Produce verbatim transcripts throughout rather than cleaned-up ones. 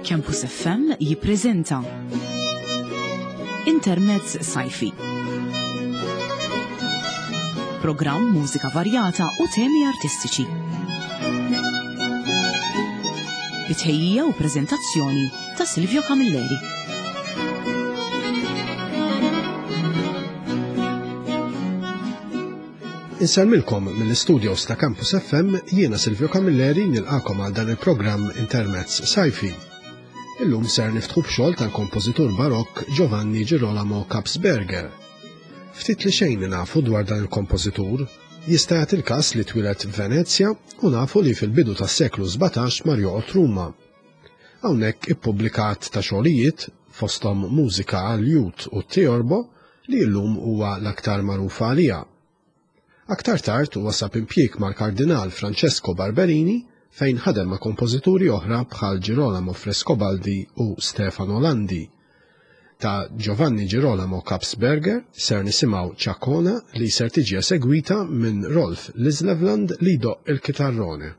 Campus F M jippreżenta Intermezz Sajfi. Programm mużika varjata u temi artistiċi. Bitħejjija u preżentazzjoni ta' Silvio Camilleri. Insalmilkom mill-istudios ta' Campus F M, jiena Silvio Camilleri nilqakom għal dan il-programm Intermezz Sajfi. Illum ser niftħu b'xogħol tal-kompożitur barokk Giovanni Girolamo Kapsberger. Ftit li xejn nafu dwar dan il-kompożitur, jista' jagħti il-każ li twilet f'Venezja u nafu li fil-bidu tas-seklu sebgħtax mar joqgħod Ruma. Hawnhekk ippubblikat ta' xogħlijiet fosthom mużika għal-Jud u t-Teorbo li llum huwa l-aktar magħrufa għaliha. Aktar tard huwa sab impjieg mal-Kardinal Francesco Barberini fejn ħadem ma' kompożituri oħra bħal Girolamo Frescobaldi u Stefano Landi. Ta' Giovanni Girolamo Kapsberger ser nisimgħu ċakona li ser tiġi segwita minn Rolf Lislevland li jdoqq il-kitarrone.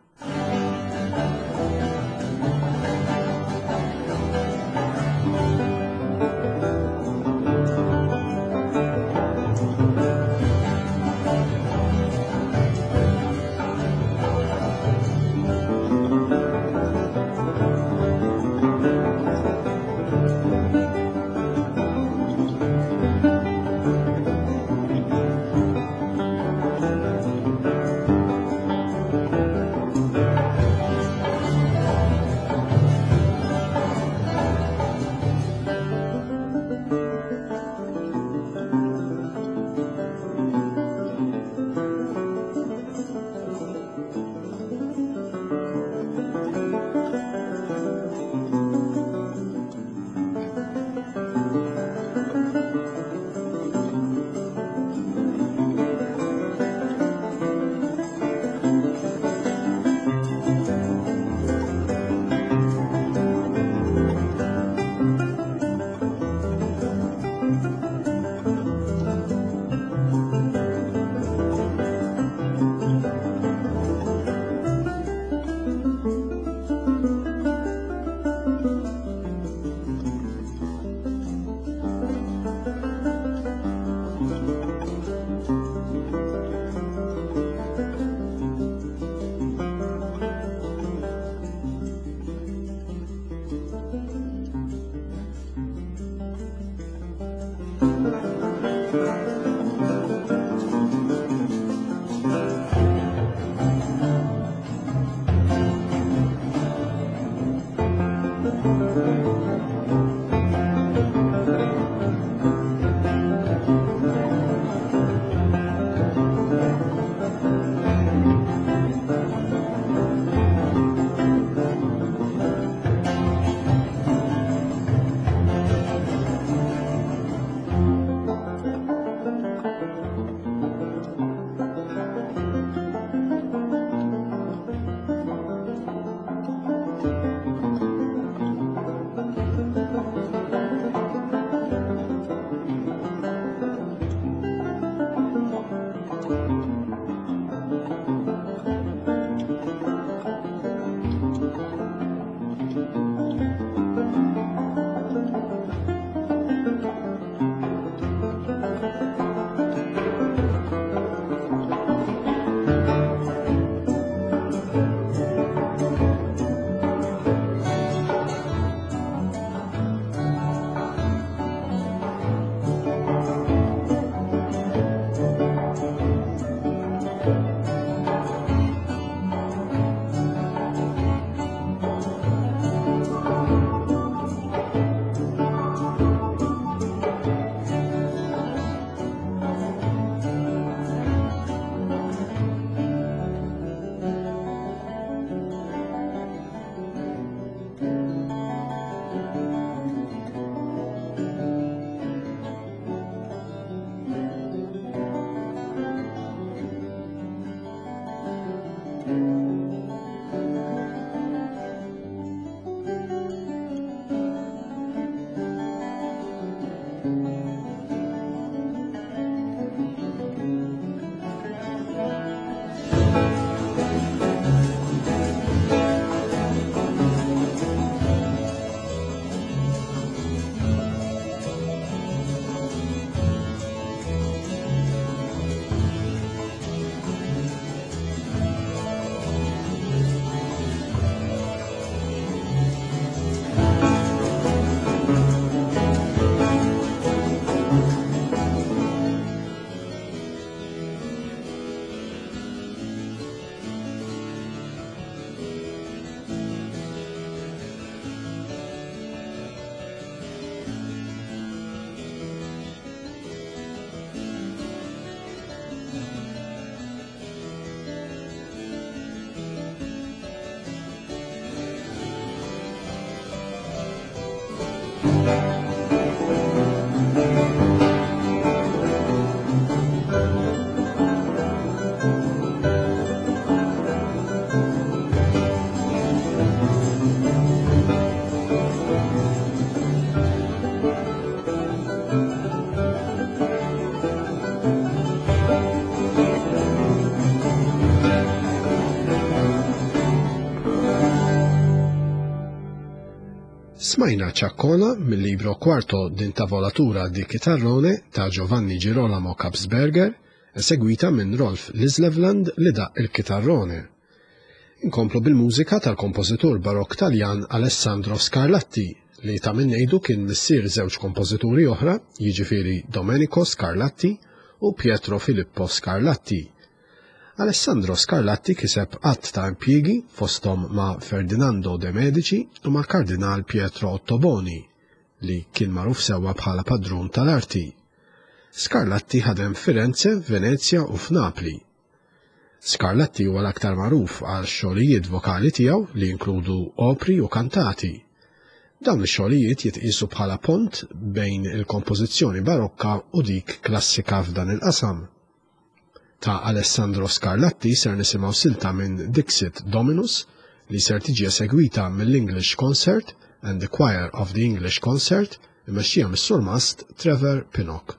Smajna ċakkona mill-libro Quarto d'Intavolatura di Chitarrone ta' Giovanni Girolamo Kapsberger, segwita minn Rolf Lislevland li daq il-Chitarrone. Inkomplu bil-mużika tal-kompożitur barokk Taljan Alessandro Scarlatti li ta' minnejdu kien missier żewġ kompożituri oħra, jiġifieri Domenico Scarlatti u Pietro Filippo Scarlatti. Alessandro Scarlatti kiseb qatt ta' impjiegi fosthom ma' Ferdinando de Medici u ma' Kardinal Pietro Ottoboni li kien magħruf sewwa bħala padrun tal-arti. Scarlatti ħadem Firenze, Venezia u f'Napli. Scarlatti huwa l-aktar magħruf għal xogħlijiet vokali tiegħu li jinkludu opri u kantati. Dawn ix-xogħlijiet jitqisu bħala pont bejn il-kompożizzjoni barokka u dik klassika f'dan il-qasam. Ta' Alessandro Scarlatti ser nisimgħu silta minn Dixit Dominus li ser tiġi segwita mill-English Concert and the Choir of the English Concert imexxija mis-surmast Trevor Pinnock.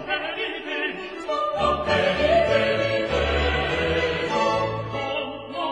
No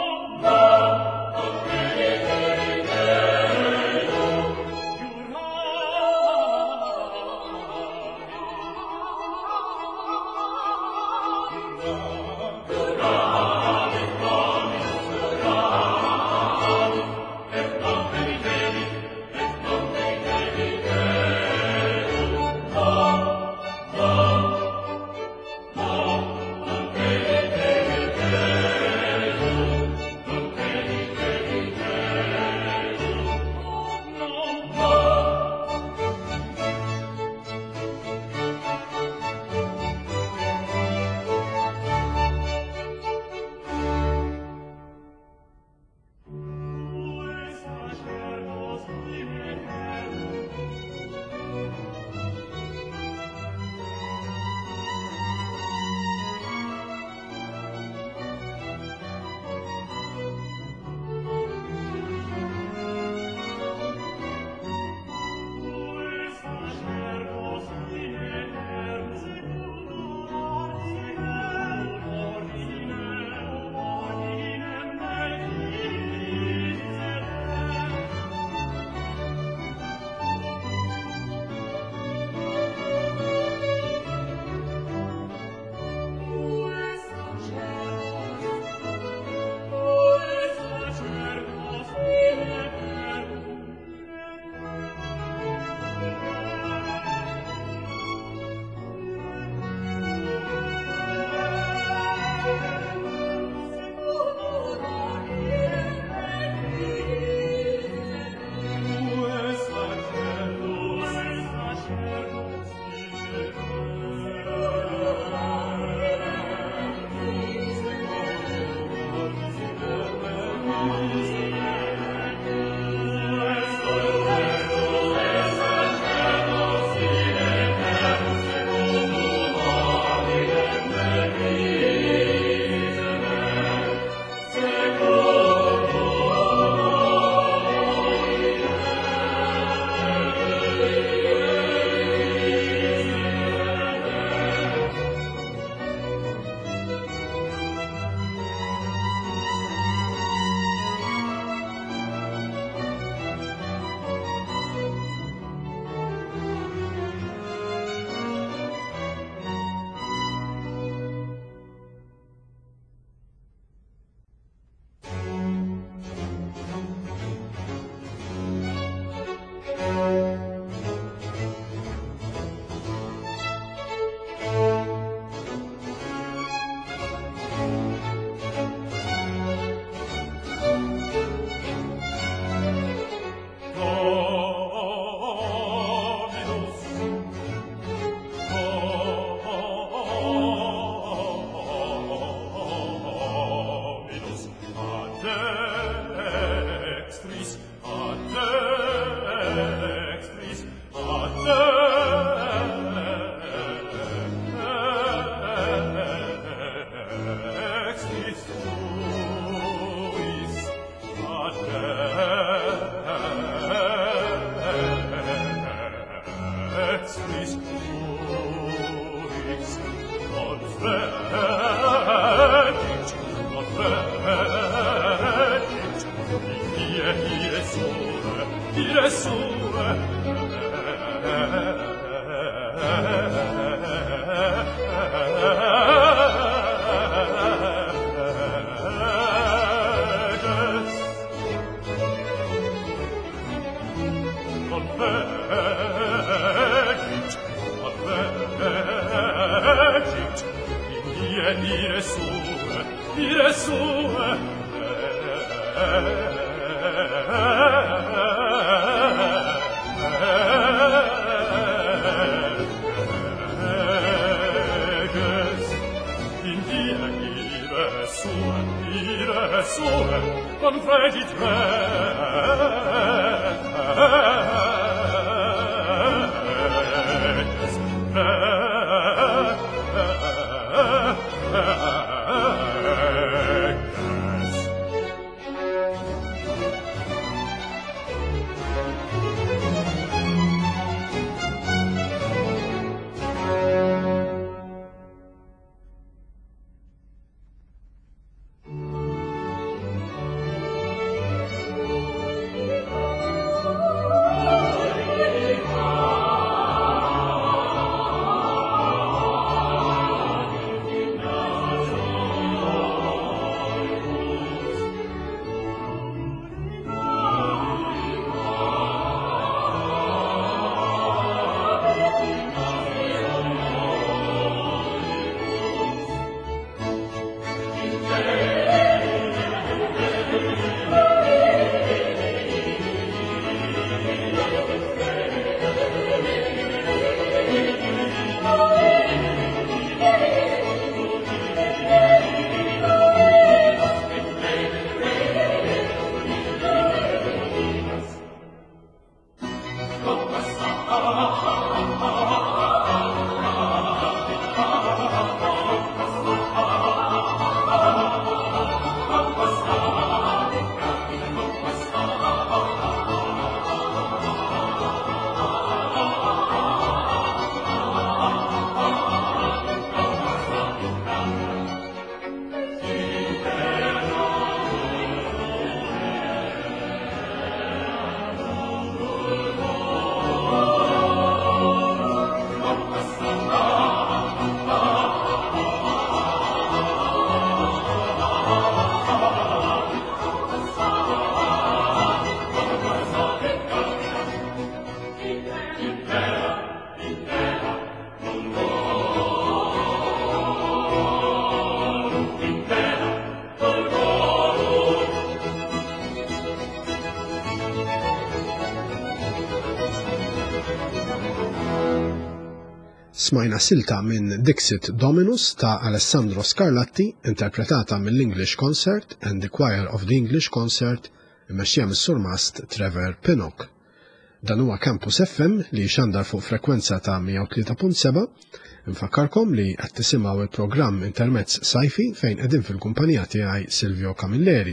Smajna silta minn Dixit Dominus ta' Alessandro Scarlatti, interpretata mill-English Concert and the Choir of the English Concert, imexxija mis-surmast Trevor Pinnock. Dan huwa Campus F M li xandar fuq frekwenza ta' mija u tlieta punt seba'. Infakkarkom li qed tisimgħu il-programm Intermezz Sajfi fejn qegħdin fil-kumpanija tiegħi Silvio Camilleri.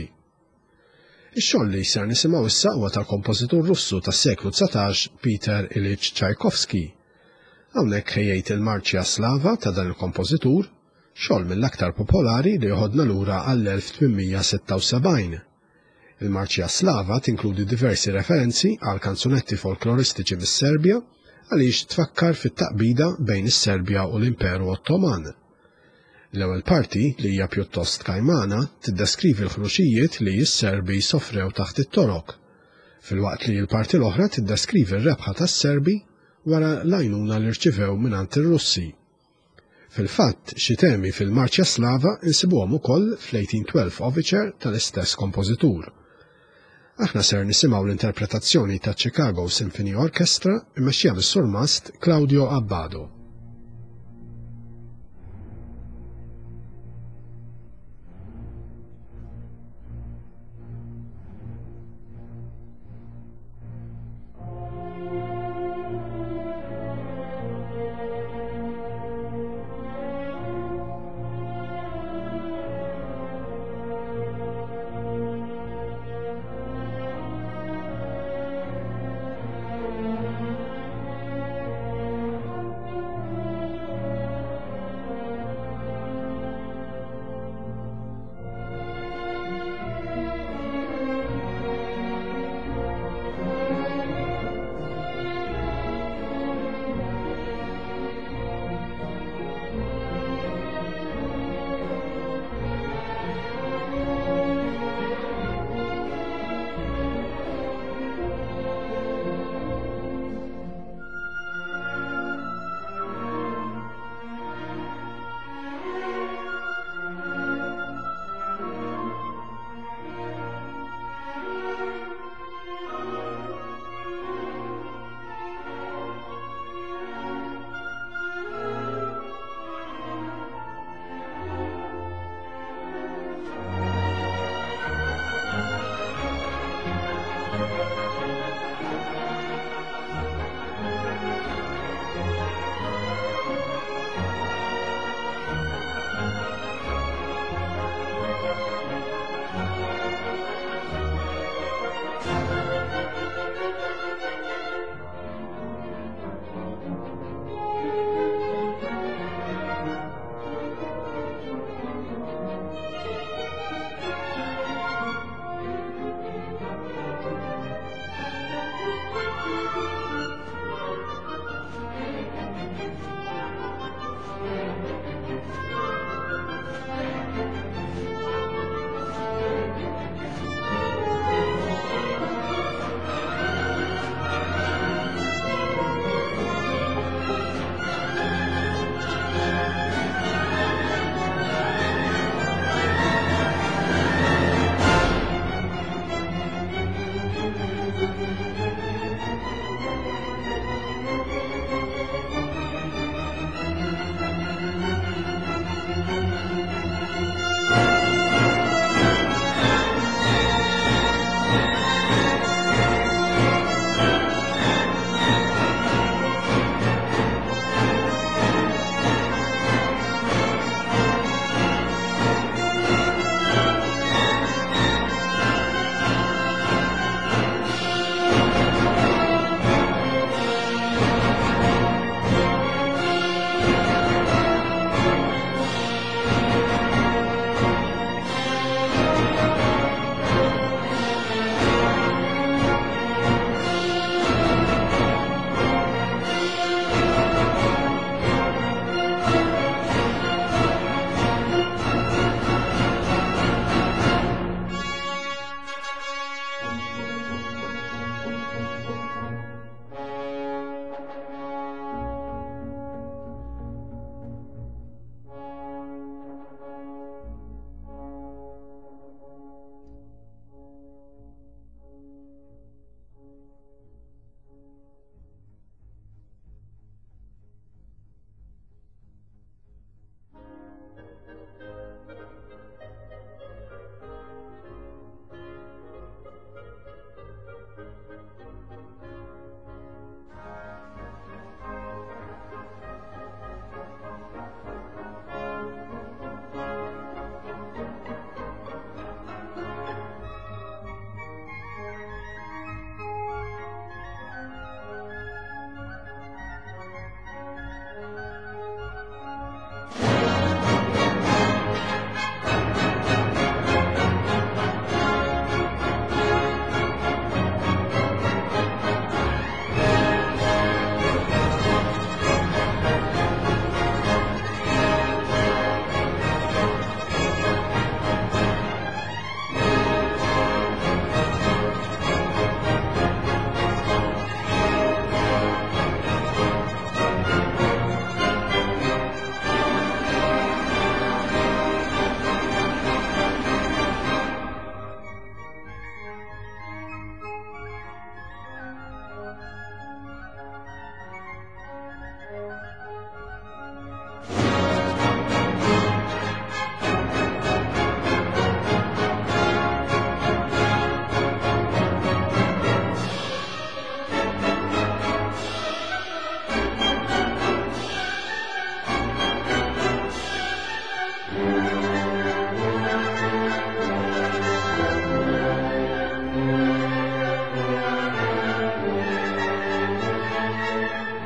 Ix-xogħol li ser nisimgħu issa huwa tal-kompożitur Russu tas-seklu tsatax Peter Ilyich Tchaikovsky. Hawnhekk ħejjejt il-Marċja Slava ta' dan il-kompożitur, xogħol mill-aktar popolari li joħodna lura għall-elf tminmija sitta u sebgħin. Il-Marċja Slava tinkludi diversi referenzi għal kanzunetti folkloristiċi mis-Serbja għaliex tfakkar fit-taqbida bejn is-Serbja u l-Imperu Ottoman. L-ewwel parti li hija pjuttost kajmana tiddeskrivi l-ħruxijiet li s-Serbi sofrew taħt it-torok, filwaqt li l-parti l-oħra tiddeskrivi r-rebħa tas-Serbi wara l-għajnuna li rċivew mingħand ir-Russi. Fil-fatt, xi temi fil-Marċja Slava insibuhom ukoll fl-eighteen twelve Overture tal-istess kompożitur. Aħna ser nisimgħu l-interpretazzjoni ta' Chicago Symphony Orchestra immexxija mis-surmast Claudio Abbado. Thank you.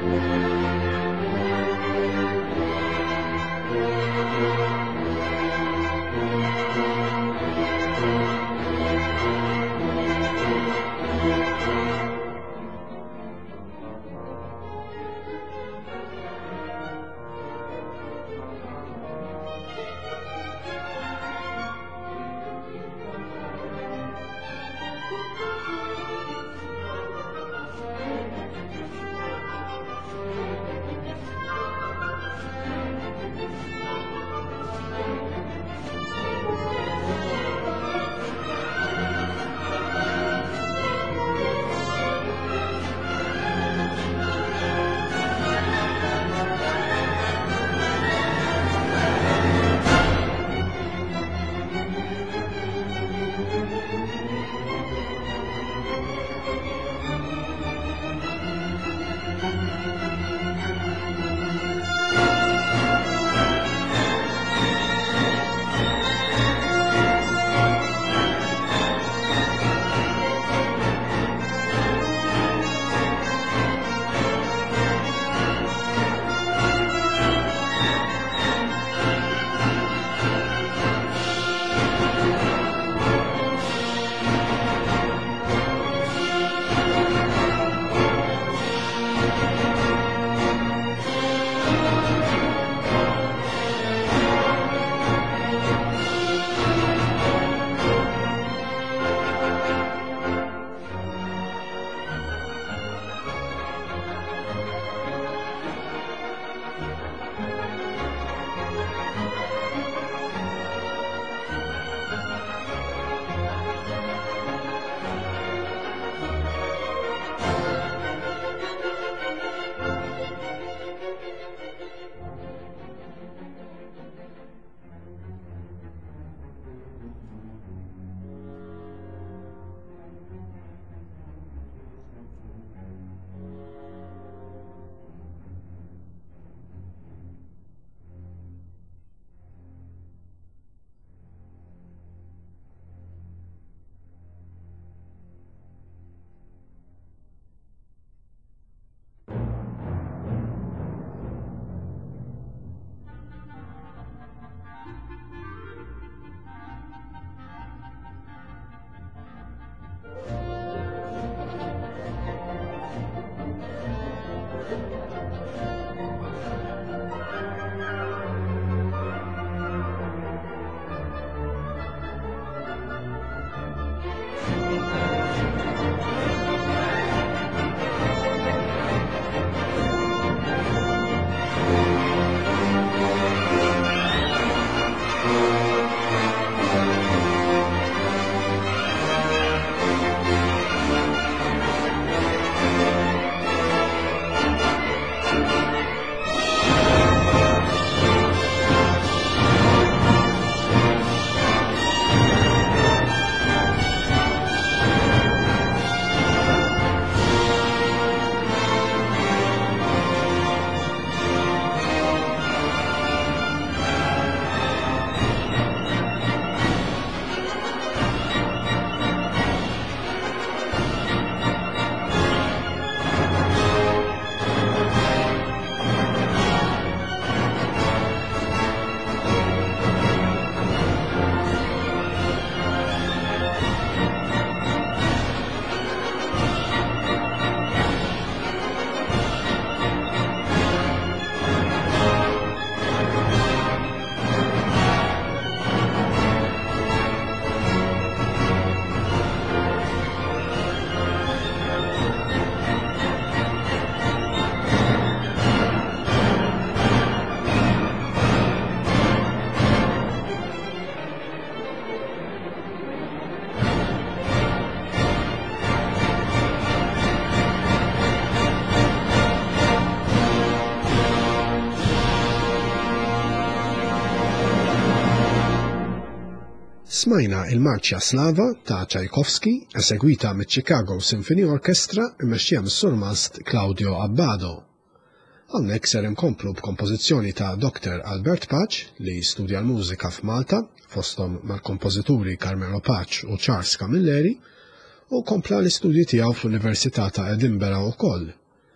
Smajna il-Marċja Slava ta' Tchaikovsky, esegwita mit-Chicago Symphony Orchestra immexxija mis-Sur Mast Claudio Abbado. Hawnhekk ser inkomplu b'kompożizzjoni ta' doktor Albert Patch li studja l-mużika f'Malta, fosthom mal-kompożituri Carmelo Patch u Charles Camilleri, u kompla l-istudji tiegħu fl-Università ta' Edinburgh ukoll.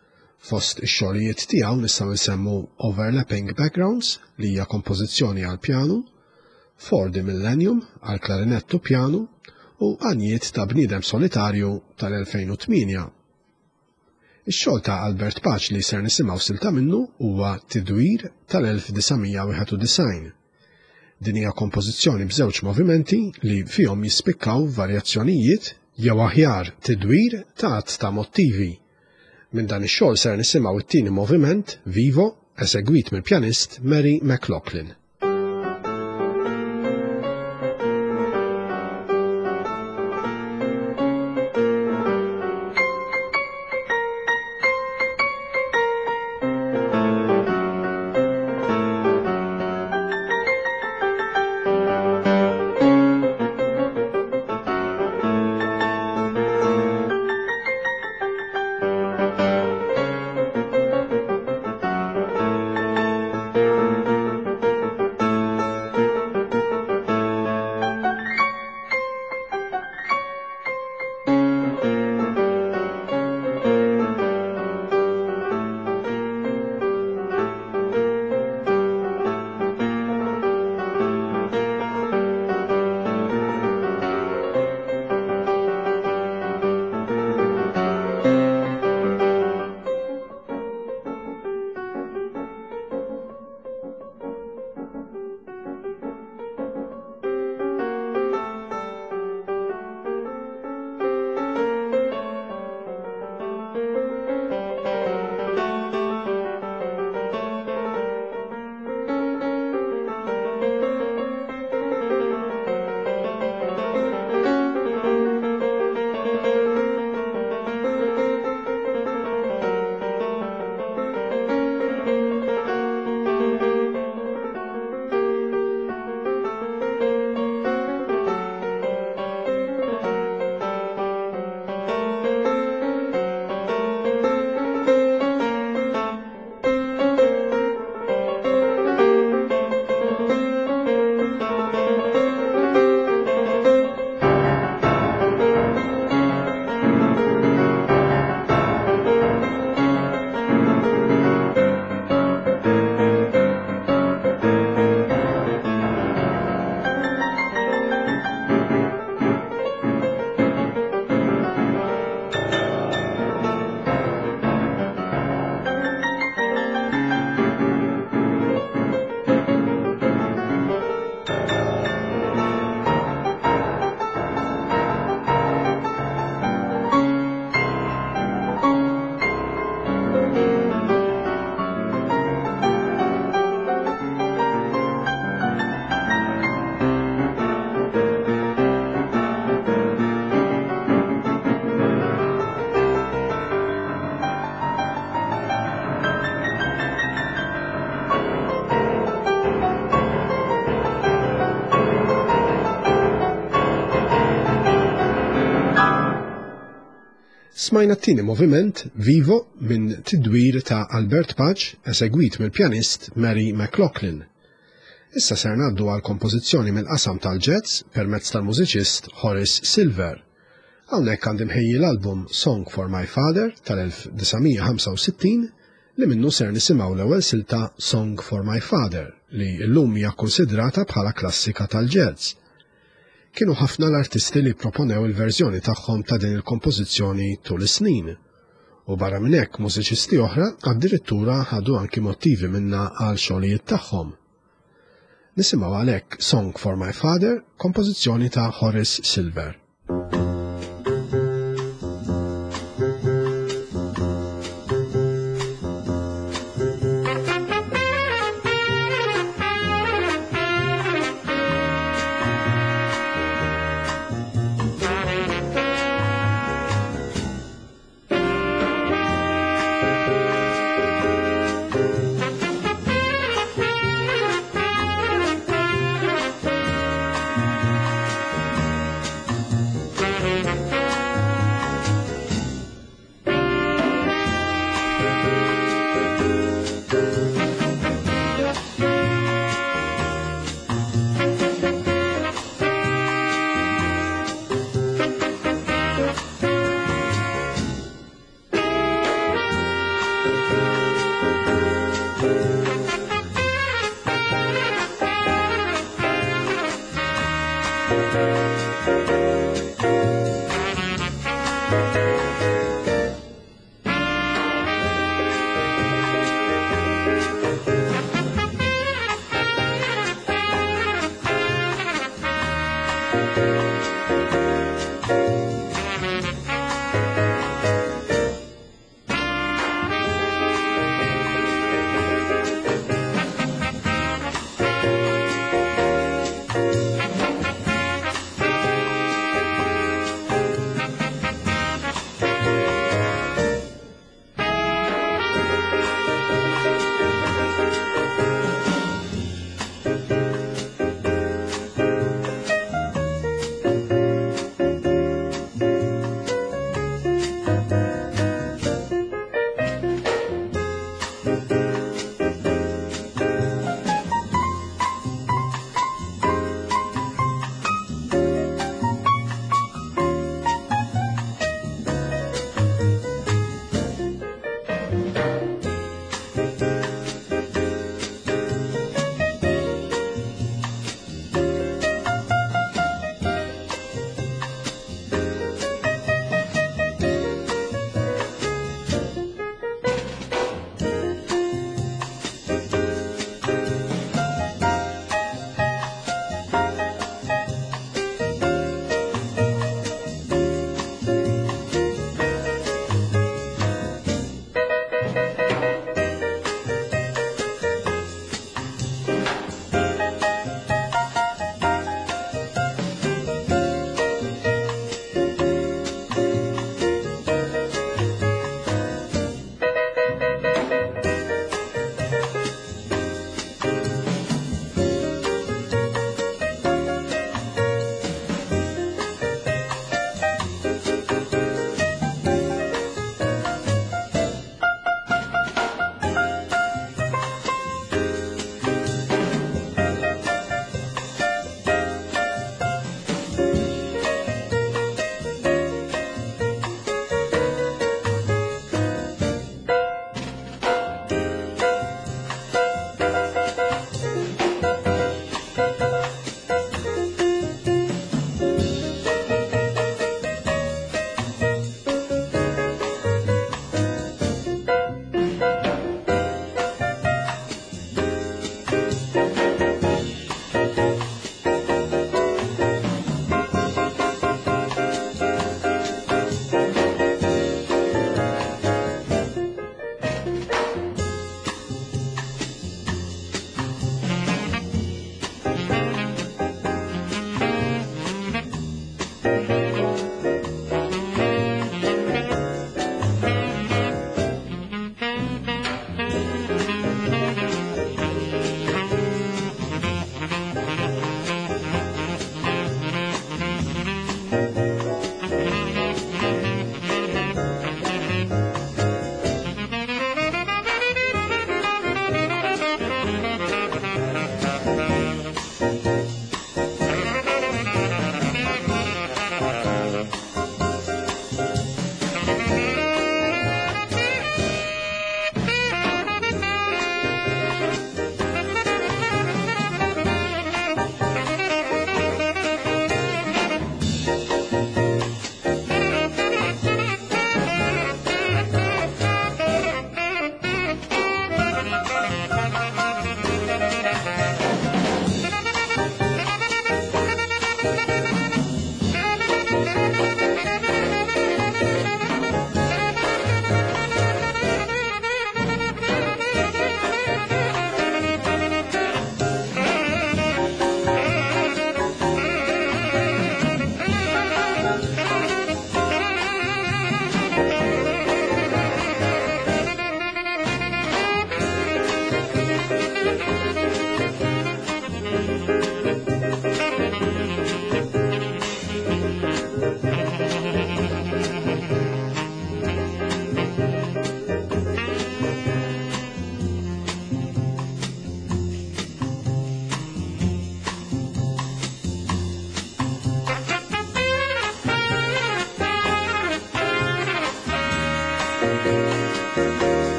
Fost ix-xogħlijiet tiegħu nistgħu nsemmu Overlapping Backgrounds li hija kompożizzjoni għal pjanu, For the Millennium għal klarinett u pjanu u Għanijiet ta' bniedem solitarju tal-elfejn u tminja. Ix-xogħol ta' Albert Paċ li ser nisimgħu silta minnu huwa Tidwir tal-elf design wieħed u design. Din hija kompożizzjoni b'żewġ movimenti li fihom jispikkaw varjazzjonijiet jew aħjar tidwir ta' ta' mottivi. Minn dan ix-xogħol ser nisimgħu it-tieni moviment Vivo esegwit mill-pjanist Mary McLaughlin. Smajna t-tieni moviment Vivo minn tidwir ta' Albert Paċ esegwit mill-pjanist Mary McLaughlin. Issa ser ngħaddu għal kompożizzjoni mill-qasam tal-jazz permezz tal-mużiċist Horace Silver. Hawnhekk għandi mħejji l-album Song for My Father tal-elf design ħamsa u sittin li minnu ser nisimgħu l-ewwel silta Song for My Father li llum hija kkunsidrata bħala klassika tal-jazz. Kienu ħafna l-artisti li proponew il-verżjoni tagħhom ta' din il-kompożizzjoni tul is-snin. U barra minn hekk mużiċisti oħra addirittura ħadu anki mottivi minna għal xogħlijiet tagħhom. Nisimgħu għalhekk Song for My Father, kompożizzjoni ta' Horace Silver.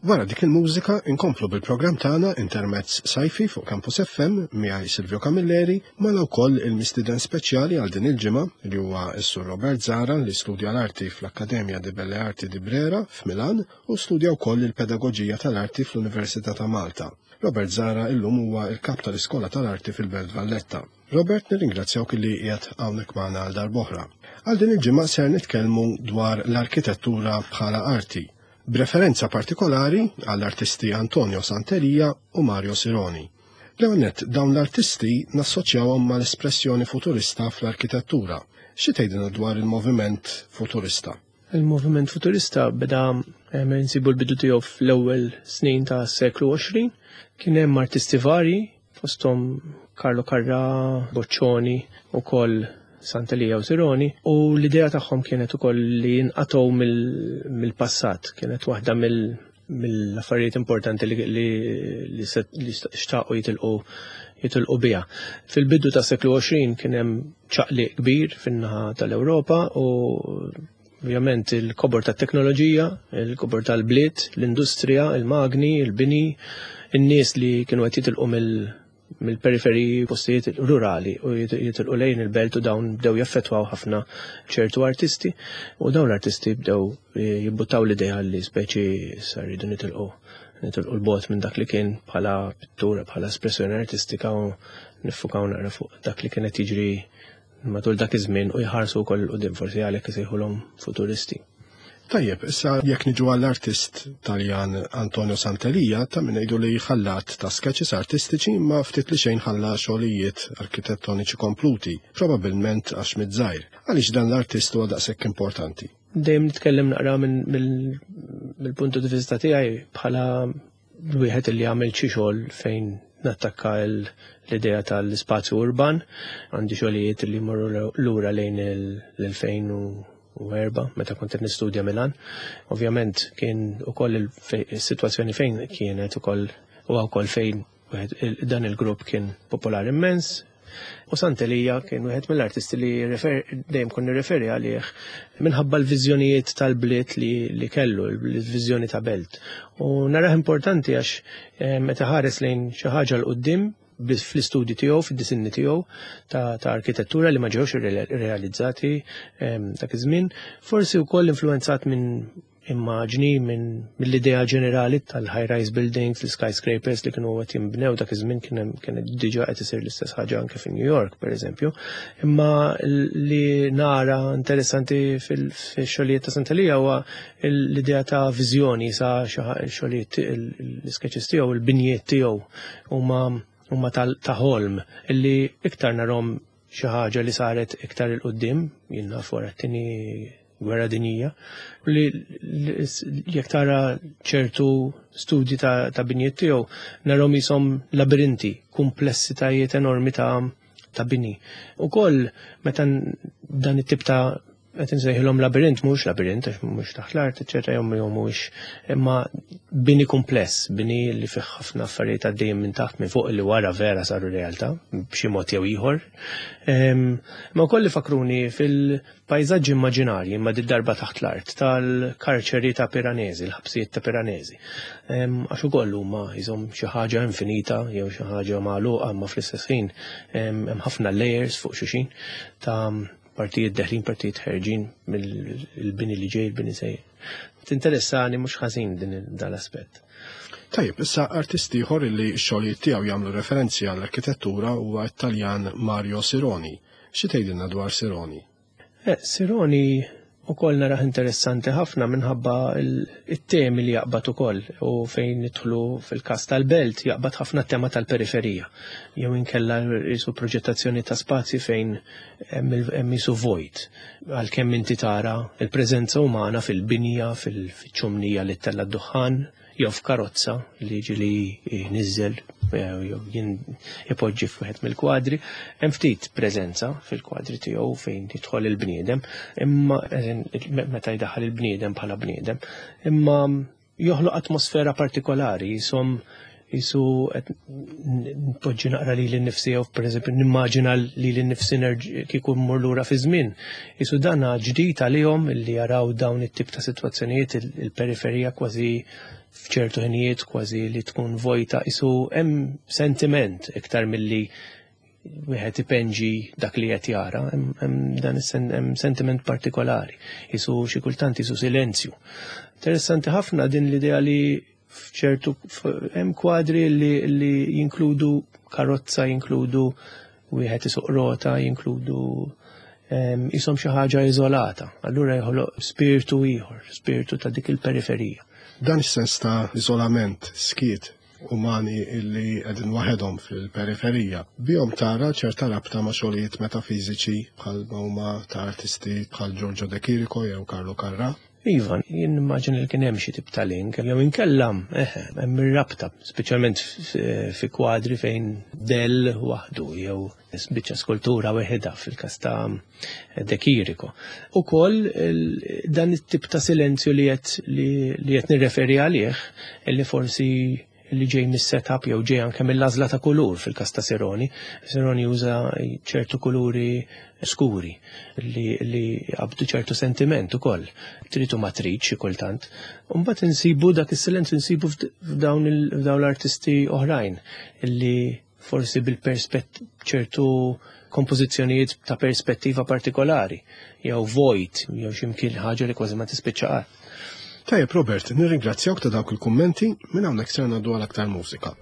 Wara dik il-mużika inkomplu bil-programm tagħna Intermezz Sajfi fuq Campus F M miegħi Silvio Camilleri mala wkoll il-mistieden speċjali għal din il-ġimgħa li huwa s-Sur Robert Zara li studja l-arti fl-Akkademja di Belle Arti di Brera f'Milan u studja wkoll il-Pedagoġija tal-Arti fl-Università ta' Malta. Robert Zara illum huwa l-kap tal-Iskola tal-Arti fil-Belt Valletta. Robert, nirringrazzjawk li qiegħed hawnhekk magħna għal darb'oħra. Għal din il-ġimgħa ser nitkellmu dwar l-arkitettura bħala arti, b'referenza partikolari għall-artisti Antonio Santeria u Mario Sironi. L-għonet dawn l-artisti nassoċjawhom mal-espressjoni futurista fl-arkitettura. Xi tgħidilna dwar il-moviment futurista? Il-moviment futurista beda nsibu l-bidu tiegħu fl-ewwel snin ta' seklu għoxrin. Kien hemm artisti vari fosthom Carlo Carrà, Boccioni u koll Santelia u Sironi, u l-idea tagħhom kienet ukoll li jinqatgħu mill-passat, kienet waħda mill-affarijiet importanti li li xtaqgħu jitilqu jitilqu biha. Fil-bidu ta' seklu għoxrin kien hemm ċaqliq kbir fin-naħa tal-Ewropa u ovvjament il-kobor tat-teknoloġija, il-kobor tal-bliet, l-industrija, il-magni, il-bini, in-nies li kienu qed jitilqu mill mill-periferi postijiet rurali u jitilqu lejn il-belt u dawn bdew jaffettwaw ħafna ċertu artisti u dawn l-artisti bdew jibbuttaw l-idea li speċi sar jridu nitilqu nitilqu l-bot minn dak li kien bħala pittura, bħala espressjoni artistika u niffukaw naqra fuq dak li kienet jiġri matul dak iż-żmien u jħarsu wkoll qudiem forsi għalhekk isejħulhom futuristi. Tajjeb, issa jekk niġu għall-artist Taljan Antonio Santeria ta' min ngħidu li ħallat ta' sketches artistiċi ma ftit li xejn ħalla xogħlijiet arkitettoniċi kompluti, probabbilment għax miż-żgħir. Għaliex dan l-artist huwa daqshekk importanti? Dejjem nitkellem naqra mill-puntu di vista tiegħi bħala wieħed li jagħmel xi xogħol fejn nattakka l-idea tal-ispazju urban, għandi xogħlijiet li jmorru lura lejn l-elfejn u erba' meta kont qed nistudja Milan. Ovvjament kien ukoll is-sitwazzjoni fejn kienet ukoll huwa wkoll fejn dan il-grupp kien popolari immens. U Santelia kien wieħed mill-artisti li dejjem kon nirreferi għalih minħabba l-viżjonijiet tal-bliet li li kellu, l-viżjoni ta' belt. U narah importanti għax meta ħares lejn xi ħaġa l qudiem fl-istudji tiegħu, fid-disinni tiegħu ta' arkitettura li ma ġewx irrealizzati dak iż-żmien, forsi wkoll influenzat minn immaġni minn mill-idea ġenerali tal-high-rise buildings, l-skyscrapers li kienu qed jinbnew dak iż-żmien kien diġà qed isir l-istess ħaġa anke fin New York, pereżempju. Imma li nara interessanti fil-xogħlijiet ta' Santelia huwa l-idea ta' viżjoni sa xogħlijiet l-sketches tiegħu, il-binjiet tiegħu huma huma ta' ħolm illi iktar narhom xi ħaġa li saret iktar il qudiem jien naf wara t-tieni gwerra dinjija li jekk tara ċertu studji ta' binjiet tiegħu narhom ishom labirinti, kumplessitajiet enormi ta' ta' bini. Ukoll meta dan it-tip ta' qed insejħilhom labirint mhux labirint għax mhux taħt l-art, eċetera, jew mhux imma bini kumpless, bini li fih ħafna affarijiet għaddejjin minn taħt minn fuq li wara vera saru realtà b'xi mod jew ieħor. Ma wkoll li fakruni fil-pajżaġġi immaġinarji imma darba taħt l-art tal-karċeri ta' Piranesi, l-ħabsijiet ta' Piranesi. Għax ukoll huma jżomm xi ħaġa infinita jew xi ħaġa magħluqa imma fl-istess ħin hemm ħafna layers fuq xulxin ta' partijiet deħlin, partijiet ħerġin mill-bini li ġej, il-bini sej. Tinteressani mhux ħażin din dal-aspett. Tajjeb, issa artisti ieħor li x-xogħlijiet tiegħu jagħmlu referenzi għall-arkitettura huwa t-Taljan Mario Sironi. Xi tgħidilna dwar Sironi? Sironi ukoll naraħ interessanti ħafna minħabba it-temi li jaqbad ukoll u fejn nidħlu fil-każ tal-belt jaqbad ħafna tema tal-periferija. Jew inkella jisu proġettazzjoni ta' spazji fejn hemm isu vojt. Għalkemm inti tara il-preżenza umana fil-binja, fil-ċumnija li tella d-duħan, jew f'karozza li ġili niżel jew jipoġġi f'wieħed mill-kwadri, hemm ftit preżenza fil-kwadri tiegħu fejn jidħol il-bniedem, imma meta jdaħħal il-bniedem bħala bniedem, imma joħloq atmosfera partikolari, jisom jisu qed npoġġi naqra li l-nifsi jew pereżempju nimmaġina li l-nifsi kieku mmur lura fi żmien. Jisu dan ġdid għalihom li jaraw dawn it-tip ta' sitwazzjonijiet il-periferija kważi f'ċertu ħinijiet kważi li tkun vojta, jisu hemm sentiment iktar milli wieħed ipenġi dak li qed jara, hemm dan hemm sentiment partikolari, jisu xi kultant jisu silenzju. Interessanti ħafna din l-idea li f'ċertu hemm kwadri li, li jinkludu karozza, jinkludu wieħed isuq rota, jinkludu jisom xi ħaġa iżolata. Allura jħoloq spiritu ieħor, spiritu ta' dik il-periferija. Dan is-sens ta' iżolament, skiet umani illi qegħdin waħedhom fil-periferija, bihom tara ċerta rabta ma' xogħlijiet metafiżiċi bħal huma ta' artisti bħal Giorgio De Chirico jew Carlo Carrà. Ivan, jien immaġin li kien hemm xi tip ta' link, jew inkellam, eh, hemm ir-rabta, speċjalment fi kwadri fejn Dell waħdu jew biċċa skultura weħeda fil-każ ta' De Chirico. Ukoll dan it-tip ta' silenzju li qed li qed nirreferi għalih illi forsi li ġej mis-setup jew ġej anke mill-għażla ta' kulur fil-każ ta' Seroni. Seroni juża ċertu kuluri skuri li li qabdu ċertu sentiment ukoll. Tritu ma trid xi kultant. Mbagħad insibu dak is-silenzju insibu f'dawn l-artisti oħrajn illi forsi bil-perspett ċertu kompożizzjonijiet ta' perspettiva partikolari jew vojt jew x'imkien ħaġa li kważi ma tispiċċa qatt. Tajjeb Robert, nirringrazzjawk ta' dawk il-kummenti minn hawnhekk se ngħaddu għal aktar mużika.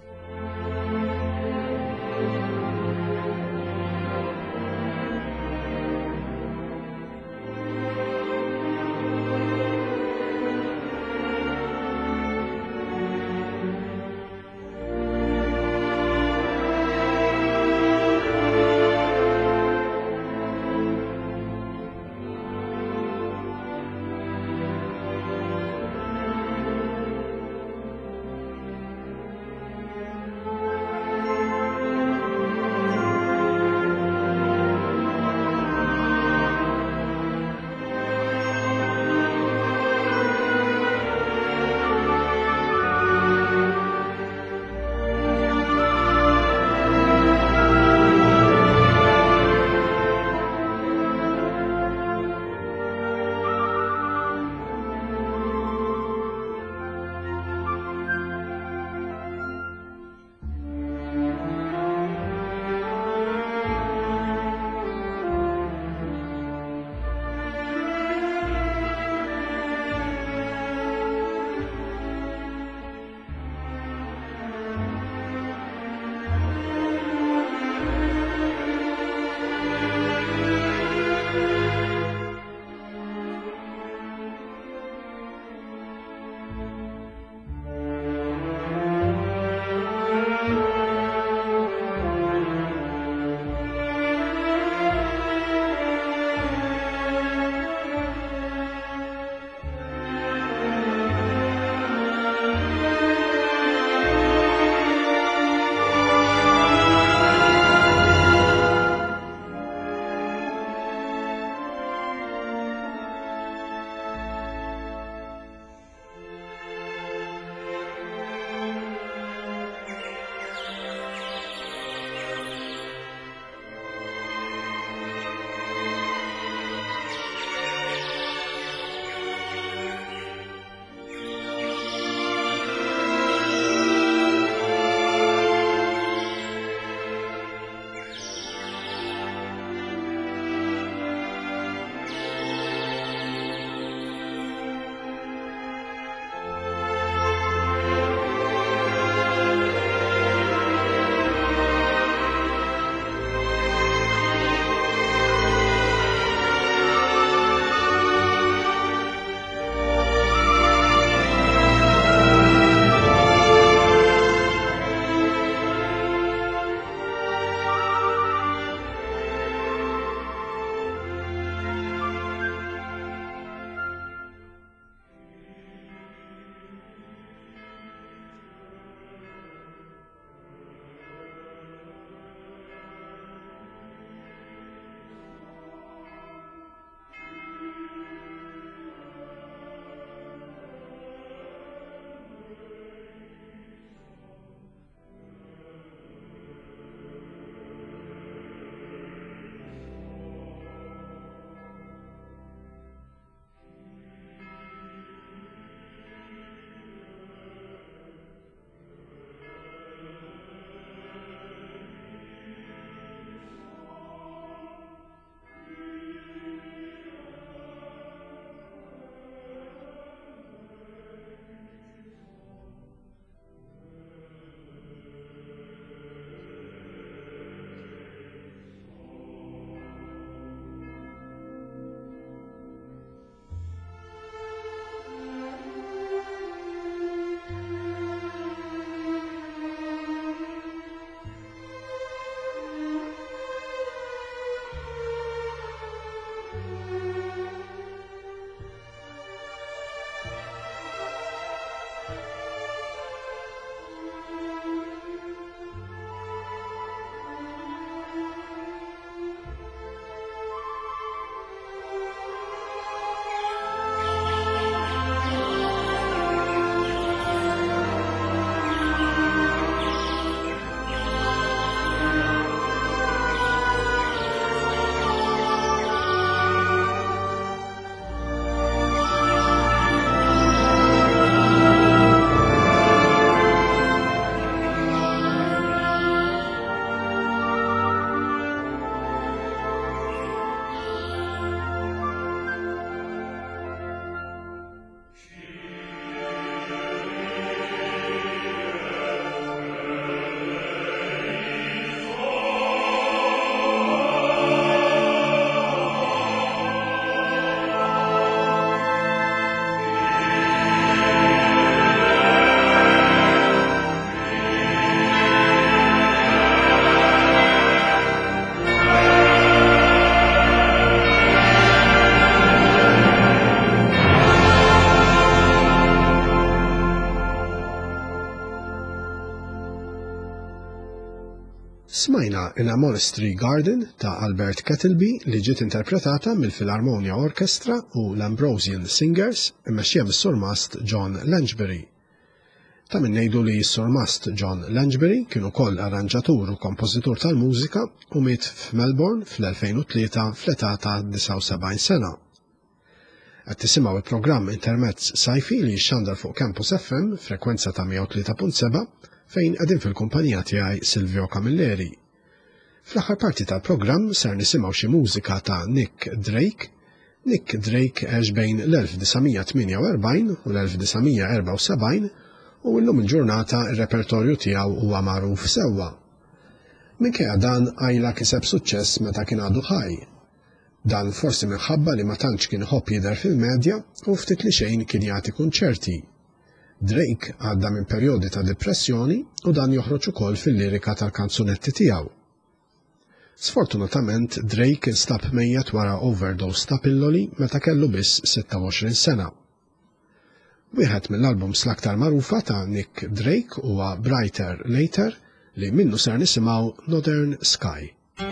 smajna In a Monastery Garden ta' Albert Kettleby li ġiet interpretata mill-Philharmonia Orchestra u l-Ambrosian Singers immexxija mis-Surmast John Langebery. Ta' min ngħidu li s-Surmast John Langebery kien ukoll arranġatur u kompożitur tal-mużika u miet f'Melbourne fl-elfejn u tlieta fl-età ta' disa' u sebgħin sena. Qed tisimgħu il-programm Intermezz Sajfi li jxandar fuq Campus F M frekwenza ta' mija u tlieta punt seba' fejn qegħdin fil-kumpanija tiegħi Silvio Camilleri. Fl-aħħar parti tal-programm ser nisimgħu xi mużika ta' Nick Drake. Nick Drake għex bejn l-elf disgħamija tminja u erbgħin u l-elf disgħamija erba' u sebgħin u llum il-ġurnata ir-repertorju tiegħu huwa magħruf sewwa. Minkejja dan għajla kiseb suċċess meta kien għadu ħaj. Dan forsi minħabba li ma tantx kien ħobb jidher fil-medja u ftit li xejn kien jagħti kunċerti. Drake għadda minn perjodi ta' depressjoni u dan joħroġ ukoll fil-lirika tal-kanzunetti tiegħu. Sfortunatament Drake instab mejjed wara overdose ta' pilloli meta kellu biss sitta u għoxrin sena. Wieħed mill-albums l-aktar magħrufa ta' Nick Drake huwa Brighter Later li minnu ser nisimgħu Northern Sky.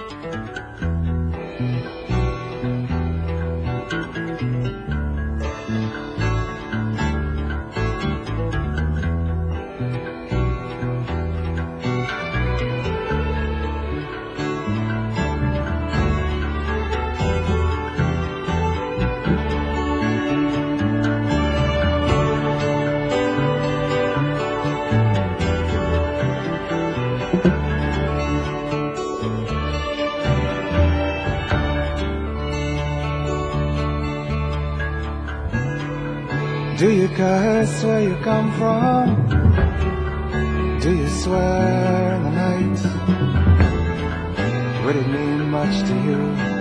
Do you curse where you come from? Do you swear in the night? Would it mean much to you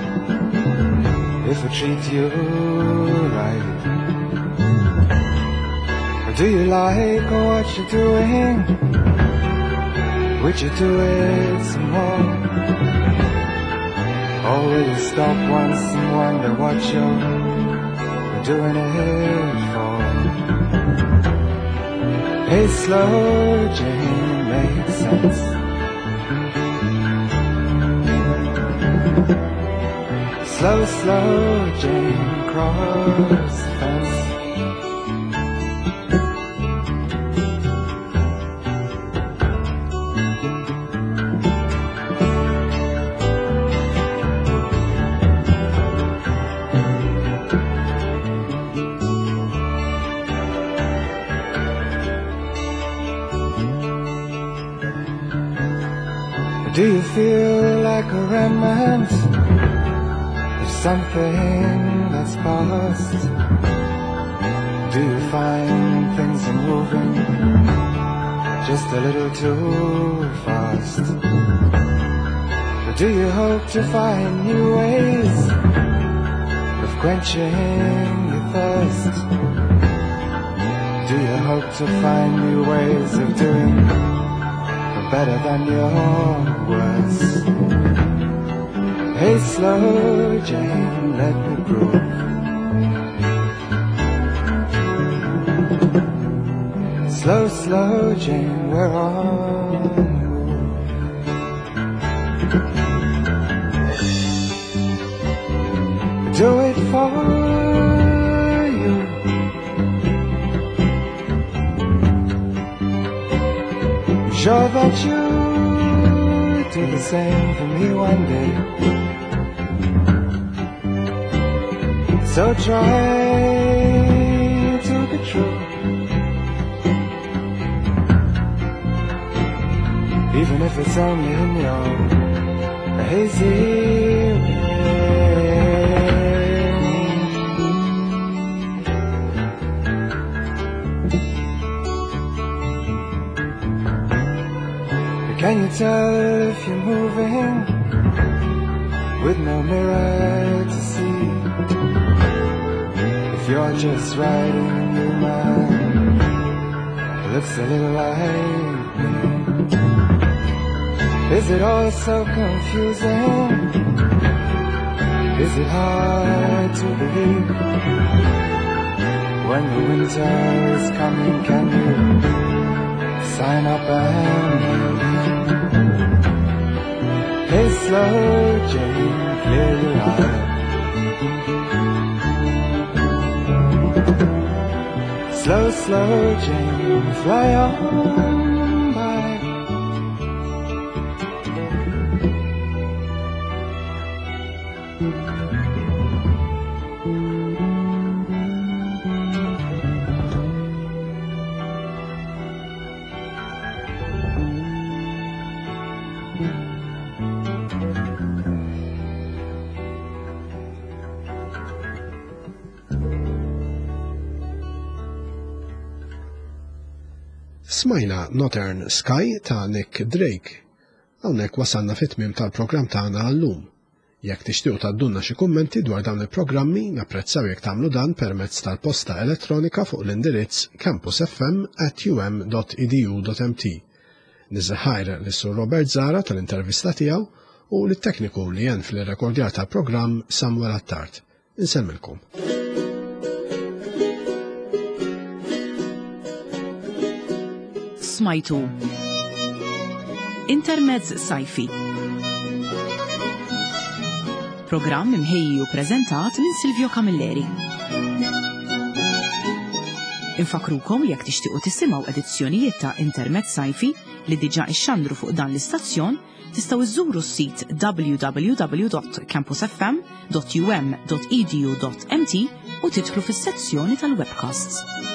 if I treat you right? Or do you like what you're doing? Would you do it some more? Or will you stop once and wonder what you're doing it for? Hey, slow Jane, makes sense. Slow, slow Jane, cross the fence. Do you feel like a remnant of something that's past? Do you find things are moving just a little too fast? Or do you hope to find new ways of quenching your thirst? Do you hope to find new ways of doing better than your worst? Hey, slow Jane, let me prove. Slow, slow Jane, we're on the move. Do it for you. Sure that you do the same for me one day. So try to be true, even if it's only in your hazy way. Can you tell if you're moving with no mirror to see? If you're just riding a new man, it looks a little like me. Is it all so confusing? Is it hard to believe? When the winter is coming, can you sign up and leave? slow, Jane, clear your eyes. Slow, slow, Jane, fly on by. Smajna Northern Sky ta' Nick Drake. Hawnhekk wasalna fit-tmiem tal-programm tagħna għallum. Jekk tixtiequ tgħaddulna xi kummenti dwar dawn il-programmi, napprezzaw jekk tagħmlu dan permezz tal-posta elettronika fuq l-indirizz campusfm at u m dot e d u dot m t. Niżħajr lis-Sur Robert Zara tal-intervista tiegħu u lit-tekniku li jen fil-rekordjar tal-programm Samuel Attard. Insemmilkom. Smajtu Intermezz Sajfi, programm imħejji u preżentat minn Silvio Camilleri. Infakrukom jekk tixtiequ tisimgħu edizzjonijiet ta' Intermezz Sajfi li diġà ixxandru fuq dan l-istazzjon, tistgħu iżżuru s-sit w w w dot campusfm dot u m dot e d u dot m t u tidħlu fis-sezzjoni tal-webcasts.